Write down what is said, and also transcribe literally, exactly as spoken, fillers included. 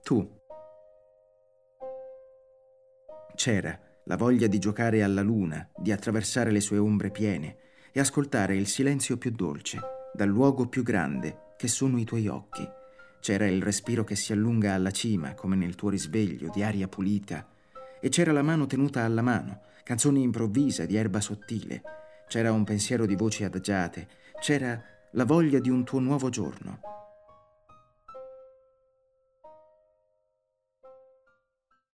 Tu. C'era la voglia di giocare alla luna, di attraversare le sue ombre piene e ascoltare il silenzio più dolce, dal luogo più grande, che sono i tuoi occhi. C'era il respiro che si allunga alla cima, come nel tuo risveglio, di aria pulita. E c'era la mano tenuta alla mano, canzoni improvvise di erba sottile. C'era un pensiero di voci adagiate. C'era la voglia di un tuo nuovo giorno.